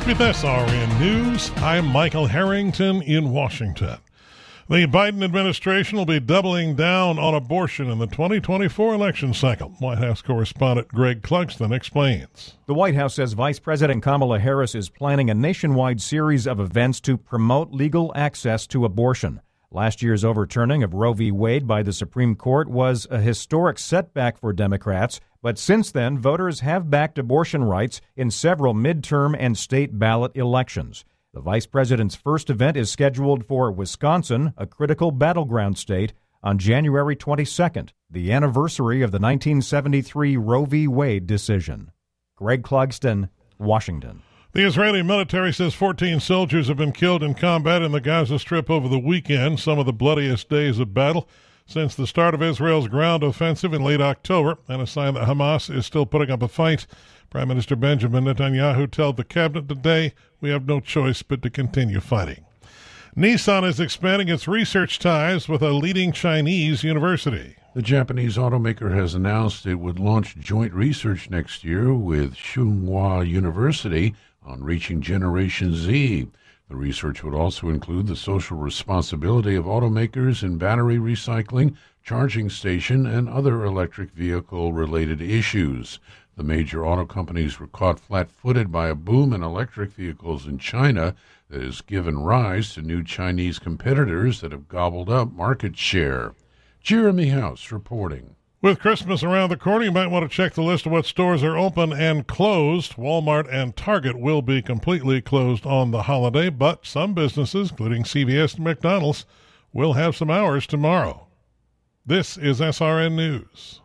With SRN News, I'm Michael Harrington in Washington. The Biden administration will be doubling down on abortion in the 2024 election cycle. White House correspondent Greg Clugston explains. The White House says Vice President Kamala Harris is planning a nationwide series of events to promote legal access to abortion. Last year's overturning of Roe v. Wade by the Supreme Court was a historic setback for Democrats, but since then, voters have backed abortion rights in several midterm and state ballot elections. The vice president's first event is scheduled for Wisconsin, a critical battleground state, on January 22nd, the anniversary of the 1973 Roe v. Wade decision. Greg Clugston, Washington. The Israeli military says 14 soldiers have been killed in combat in the Gaza Strip over the weekend, some of the bloodiest days of battle since the start of Israel's ground offensive in late October, and a sign that Hamas is still putting up a fight. Prime Minister Benjamin Netanyahu told the cabinet today, "We have no choice but to continue fighting." Nissan is expanding its research ties with a leading Chinese university. The Japanese automaker has announced it would launch joint research next year with Tsinghua University on reaching Generation Z. The research would also include the social responsibility of automakers in battery recycling, charging station, and other electric vehicle-related issues. The major auto companies were caught flat-footed by a boom in electric vehicles in China that has given rise to new Chinese competitors that have gobbled up market share. Jeremy House reporting. With Christmas around the corner, you might want to check the list of what stores are open and closed. Walmart and Target will be completely closed on the holiday, but some businesses, including CVS and McDonald's, will have some hours tomorrow. This is SRN News.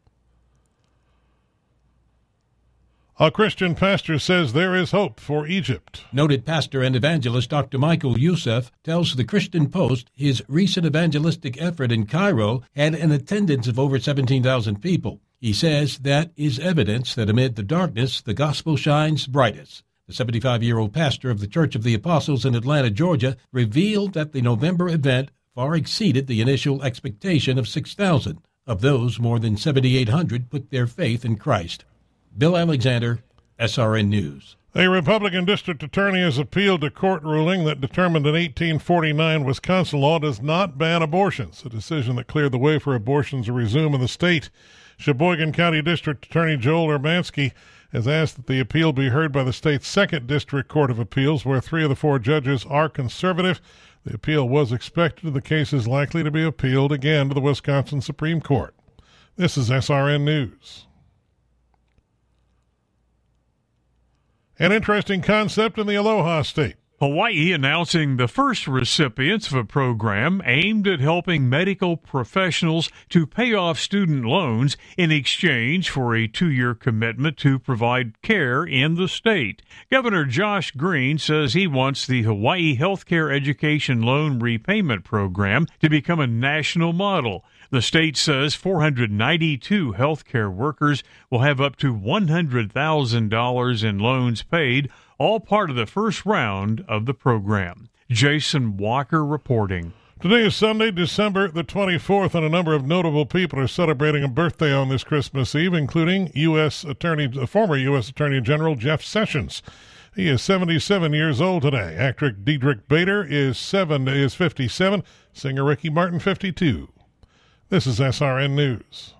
A Christian pastor says there is hope for Egypt. Noted pastor and evangelist Dr. Michael Youssef tells the Christian Post his recent evangelistic effort in Cairo had an attendance of over 17,000 people. He says that is evidence that amid the darkness, the gospel shines brightest. The 75-year-old pastor of the Church of the Apostles in Atlanta, Georgia, revealed that the November event far exceeded the initial expectation of 6,000. Of those, more than 7,800 put their faith in Christ. Bill Alexander, SRN News. A Republican district attorney has appealed a court ruling that determined an 1849 Wisconsin law does not ban abortions, a decision that cleared the way for abortions to resume in the state. Sheboygan County District Attorney Joel Urbanski has asked that the appeal be heard by the state's 2nd District Court of Appeals, where 3 of the 4 judges are conservative. The appeal was expected. The case is likely to be appealed again to the Wisconsin Supreme Court. This is SRN News. An interesting concept in the Aloha State. Hawaii announcing the first recipients of a program aimed at helping medical professionals to pay off student loans in exchange for a 2-year commitment to provide care in the state. Governor Josh Green says he wants the Hawaii Healthcare Education Loan Repayment Program to become a national model. The state says 492 healthcare workers will have up to $100,000 in loans paid, all part of the first round of the program. Jason Walker reporting. Today is Sunday, December the 24th, and a number of notable people are celebrating a birthday on this Christmas Eve, including former U.S. Attorney General Jeff Sessions. He is 77 years old today. Actor Diedrich Bader is 57. Singer Ricky Martin, 52. This is SRN News.